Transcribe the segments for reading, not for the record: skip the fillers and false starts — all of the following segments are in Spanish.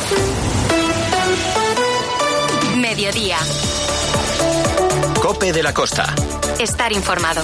Mediodía. COPE de la Costa. Estar informado.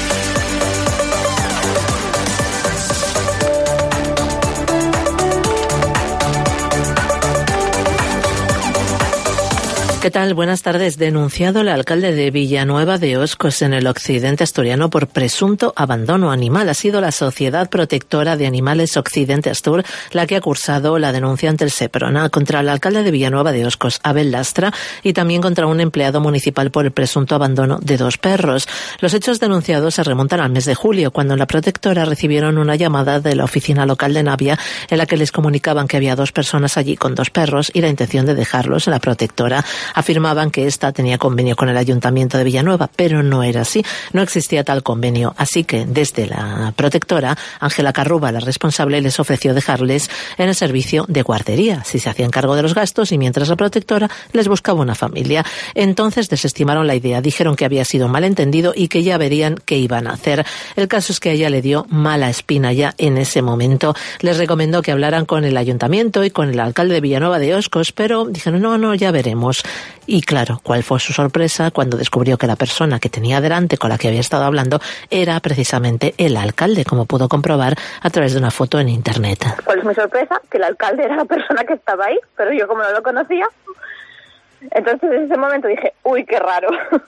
¿Qué tal? Buenas tardes. Denunciado el alcalde de Villanueva de Oscos en el occidente asturiano por presunto abandono animal. Ha sido la Sociedad Protectora de Animales Occidente Astur la que ha cursado la denuncia ante el Seprona contra el alcalde de Villanueva de Oscos, Abel Lastra, y también contra un empleado municipal por el presunto abandono de 2 perros. Los hechos denunciados se remontan al mes de julio, cuando en la protectora recibieron una llamada de la oficina local de Navia en la que les comunicaban que había 2 personas allí con 2 perros y la intención de dejarlos en la protectora. Afirmaban que ésta tenía convenio con el Ayuntamiento de Villanueva, pero no era así. No existía tal convenio. Así que desde la protectora, Ángela Carruba, la responsable, les ofreció dejarles en el servicio de guardería, si se hacían cargo de los gastos, y mientras la protectora les buscaba una familia. Entonces desestimaron la idea. Dijeron que había sido un malentendido y que ya verían qué iban a hacer. El caso es que a ella le dio mala espina ya en ese momento. Les recomendó que hablaran con el Ayuntamiento y con el alcalde de Villanueva de Oscos, pero dijeron, no, ya veremos. Y claro, ¿cuál fue su sorpresa cuando descubrió que la persona que tenía delante, con la que había estado hablando, era precisamente el alcalde, como pudo comprobar a través de una foto en internet? ¿Cuál es mi sorpresa? Que el alcalde era la persona que estaba ahí, pero yo como no lo conocía, entonces en ese momento dije, uy, qué raro.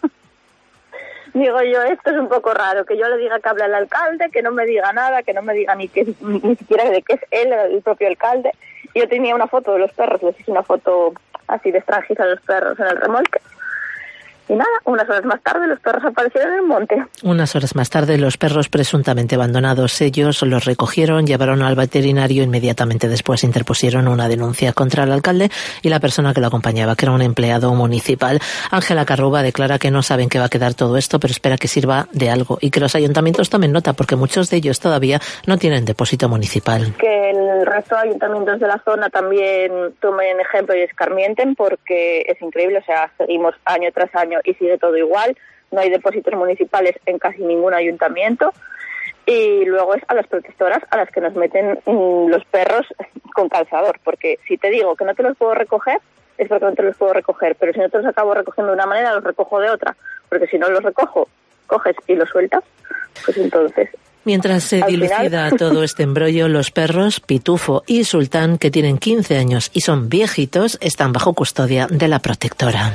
Digo yo, esto es un poco raro, que yo le diga que habla el alcalde, que no me diga nada, que no me diga ni siquiera de qué es él, el propio alcalde. Yo tenía una foto de los perros, les hice una foto así de estrangis a los perros en el remolque. Y nada, unas horas más tarde los perros aparecieron en el monte. Unas horas más tarde los perros presuntamente abandonados, ellos los recogieron, llevaron al veterinario, inmediatamente después interpusieron una denuncia contra el alcalde y la persona que lo acompañaba, que era un empleado municipal. Ángela Carruba declara que no saben qué va a quedar todo esto, pero espera que sirva de algo y que los ayuntamientos tomen nota, porque muchos de ellos todavía no tienen depósito municipal. Que el resto de ayuntamientos de la zona también tomen ejemplo y escarmienten, porque es increíble, o sea, seguimos año tras año y sigue todo igual, no hay depósitos municipales en casi ningún ayuntamiento, y luego es a las protectoras a las que nos meten los perros con calzador, porque si te digo que no te los puedo recoger, es porque no te los puedo recoger, pero si no te los acabo recogiendo de una manera, los recojo de otra, porque si no los recojo, coges y los sueltas, pues entonces... Mientras se dilucida todo este embrollo, los perros Pitufo y Sultán, que tienen 15 años y son viejitos, están bajo custodia de la protectora.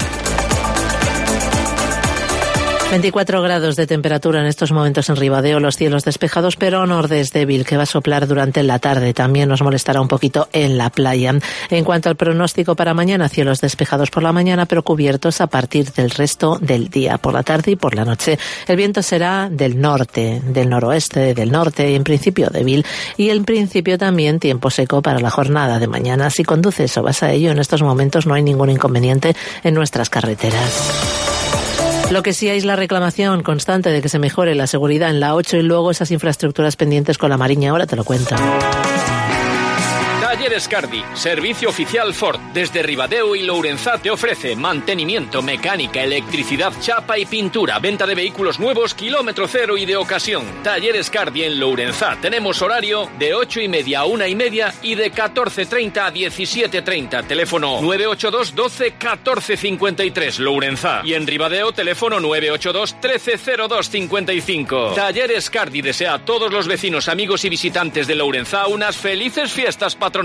24 grados de temperatura en estos momentos en Ribadeo, los cielos despejados, pero nordés débil que va a soplar durante la tarde. También nos molestará un poquito en la playa. En cuanto al pronóstico para mañana, cielos despejados por la mañana, pero cubiertos a partir del resto del día, por la tarde y por la noche. El viento será del norte, del noroeste, del norte, en principio débil. Y en principio también tiempo seco para la jornada de mañana. Si conduces o vas a ello, en estos momentos no hay ningún inconveniente en nuestras carreteras. Lo que sí hay es la reclamación constante de que se mejore la seguridad en la 8 y luego esas infraestructuras pendientes con la Mariña. Ahora te lo cuento. Talleres Cardi, servicio oficial Ford. Desde Ribadeo y Lourenzá te ofrece mantenimiento, mecánica, electricidad, chapa y pintura. Venta de vehículos nuevos, kilómetro cero y de ocasión. Talleres Cardi en Lourenzá. Tenemos horario de 8:30 a 1:30 y de 14:30 a 17:30. Teléfono 982 12 14 53 Lourenzá. Y en Ribadeo, teléfono 982 13 02 55. Talleres Cardi desea a todos los vecinos, amigos y visitantes de Lourenzá unas felices fiestas patronales.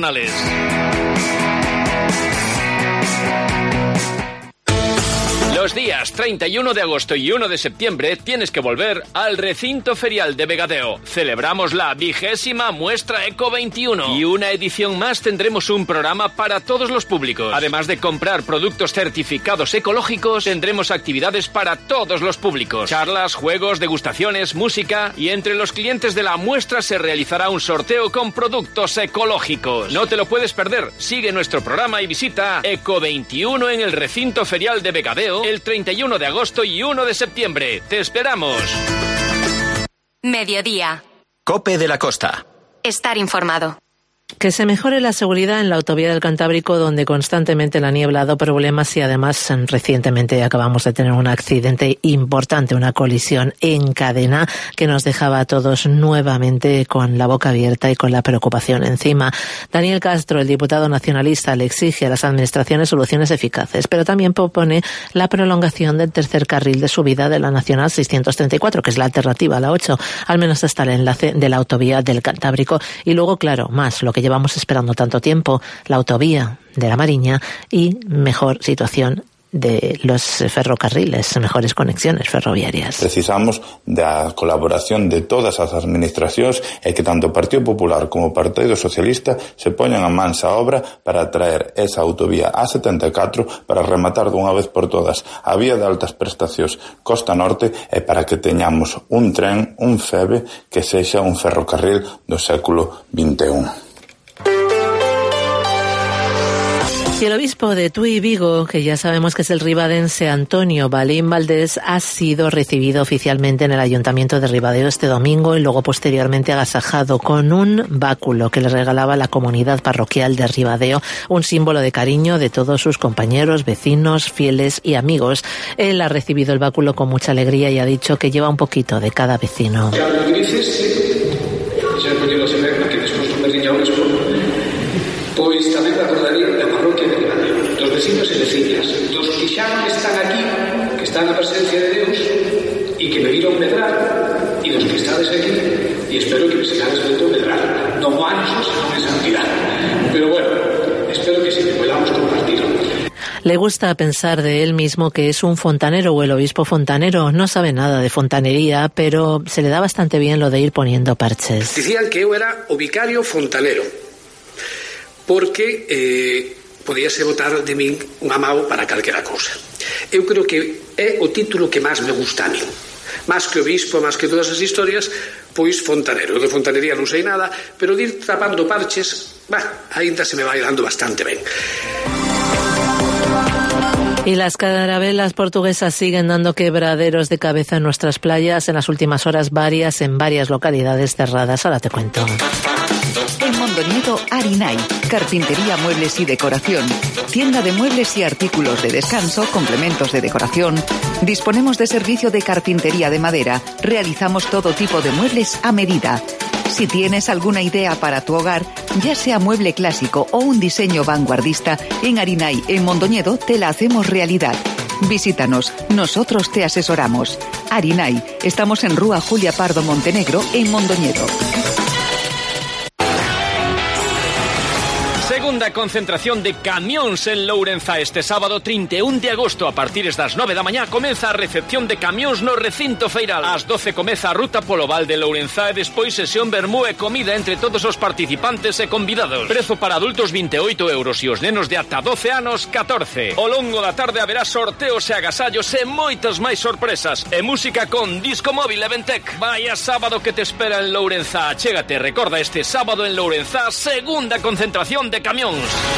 Los días 31 de agosto y 1 de septiembre tienes que volver al recinto ferial de Vegadeo. Celebramos la 20ª muestra Eco 21 y una edición más tendremos un programa para todos los públicos. Además de comprar productos certificados ecológicos, tendremos actividades para todos los públicos. Charlas, juegos, degustaciones, música y entre los clientes de la muestra se realizará un sorteo con productos ecológicos. No te lo puedes perder. Sigue nuestro programa y visita Eco 21 en el recinto ferial de Vegadeo el 31 de agosto y 1 de septiembre. ¡Te esperamos! Mediodía. COPE de la Costa. Estar informado. Que se mejore la seguridad en la autovía del Cantábrico, donde constantemente la niebla ha dado problemas y además recientemente acabamos de tener un accidente importante, una colisión en cadena que nos dejaba a todos nuevamente con la boca abierta y con la preocupación encima. Daniel Castro, el diputado nacionalista, le exige a las administraciones soluciones eficaces, pero también propone la prolongación del tercer carril de subida de la Nacional 634, que es la alternativa a la 8, al menos hasta el enlace de la autovía del Cantábrico. Y luego, claro, más lo que llevamos esperando tanto tiempo, la autovía de la Mariña y mejor situación de los ferrocarriles, mejores conexiones ferroviarias. Precisamos da colaboración de todas as administracións e que tanto o Partido Popular como o Partido Socialista se poñan a mans á obra para traer esa autovía A74 para rematar dunha vez por todas a vía de altas prestacións Costa Norte e para que teñamos un tren, un FEBE, que sexa un ferrocarril do século XXI. Y el obispo de Tui Vigo, que ya sabemos que es el ribadense Antonio Balín Valdés, ha sido recibido oficialmente en el Ayuntamiento de Ribadeo este domingo y luego posteriormente agasajado con un báculo que le regalaba la comunidad parroquial de Ribadeo, un símbolo de cariño de todos sus compañeros, vecinos, fieles y amigos. Él ha recibido el báculo con mucha alegría y ha dicho que lleva un poquito de cada vecino. Pois tamén me acordaría da parroquia de Ribadeo, dos vecinos e vecinas, dos que xa non están aquí, que están na presencia de Deus e que me viron medrar, e dos que estades aquí, e espero que me sigades vendo medrar, non anxos, non en santidad, pero bueno, espero que si me podamos compartir. Le gusta pensar de él mismo que es un fontanero o el obispo fontanero. No sabe nada de fontanería, pero se le da bastante bien lo de ir poniendo parches. Dicían que eu era o vicario fontanero, porque podíase botar de min un amao para calquera cousa. Eu creo que é o título que máis me gusta a min. Más que obispo, más que todas as historias, pois fontanero. De fontanería non sei nada, pero de ir tapando parches, ainda se me vai dando bastante ben. Y las carabelas portuguesas siguen dando quebraderos de cabeza en nuestras playas. En las últimas horas en varias localidades cerradas. Ahora te cuento. En Mondoñedo, Arinay, carpintería, muebles y decoración. Tienda de muebles y artículos de descanso, complementos de decoración. Disponemos de servicio de carpintería de madera. Realizamos todo tipo de muebles a medida. Si tienes alguna idea para tu hogar, ya sea mueble clásico o un diseño vanguardista, en Arinay, en Mondoñedo, te la hacemos realidad. Visítanos, nosotros te asesoramos. Arinay, estamos en Rúa Julia Pardo Montenegro, en Mondoñedo. Segunda concentración de camións en Lourenza este sábado 31 de agosto. A partir das 9 da mañá comeza a recepción de camións no recinto feiral. Ás 12 comeza a ruta polo Val de Lourenza e despois sesión vermú e comida entre todos os participantes e convidados. Prezo para adultos 28 euros e os nenos de ata 12 anos 14. Ao longo da tarde haberá sorteos e agasallos e moitas máis sorpresas. E música con Disco Móvil e Ventec. Vaya sábado que te espera en Lourenza. Achégate, recorda este sábado en Lourenza, segunda concentración de camións.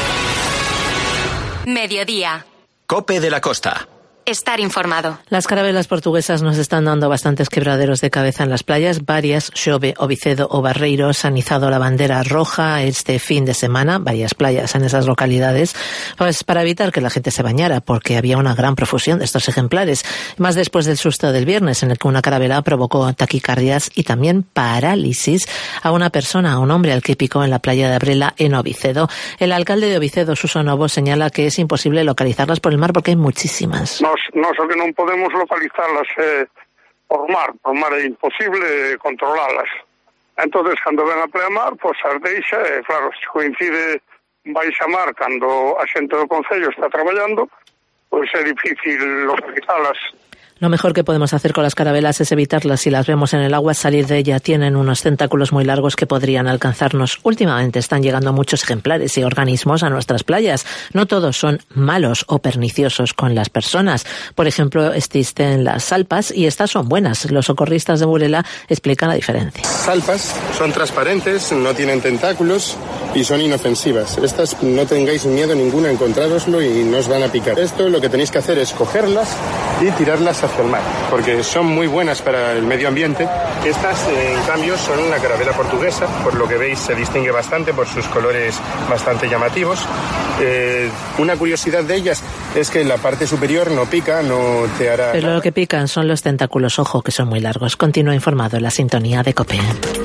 Mediodía. COPE de la Costa. Estar informado. Las carabelas portuguesas nos están dando bastantes quebraderos de cabeza en las playas. Varias, Xove, Ovicedo o Barreiros, han izado la bandera roja este fin de semana, varias playas en esas localidades, pues para evitar que la gente se bañara, porque había una gran profusión de estos ejemplares. Más después del susto del viernes, en el que una carabela provocó taquicardias y también parálisis a una persona, a un hombre al que picó en la playa de Abrela, en Ovicedo. El alcalde de Ovicedo, Suso Novo, señala que es imposible localizarlas por el mar porque hay muchísimas. Nós o que non podemos localizarlas por mar é imposible controlalas. Entonces, cando ven a pleamar, pois as deixa, e claro, se coincide baixa mar cando a xente do concello está traballando, pois é difícil localizalas. Lo mejor que podemos hacer con las carabelas es evitarlas. Si las vemos en el agua, salir de ella. Tienen unos tentáculos muy largos que podrían alcanzarnos. Últimamente están llegando muchos ejemplares y organismos a nuestras playas. No todos son malos o perniciosos con las personas. Por ejemplo, existen las salpas y estas son buenas. Los socorristas de Burela explican la diferencia. Salpas son transparentes, no tienen tentáculos y son inofensivas. Estas no tengáis miedo ninguno a encontrároslo y no os van a picar. Esto lo que tenéis que hacer es cogerlas y tirarlas hacia el mar, porque son muy buenas para el medio ambiente. Estas, en cambio, son una carabela portuguesa, por lo que veis se distingue bastante por sus colores bastante llamativos. Una curiosidad de ellas es que la parte superior no pica, no te hará... Pero lo que pican son los tentáculos, ojo, que son muy largos. Continúa informado en la sintonía de COPE.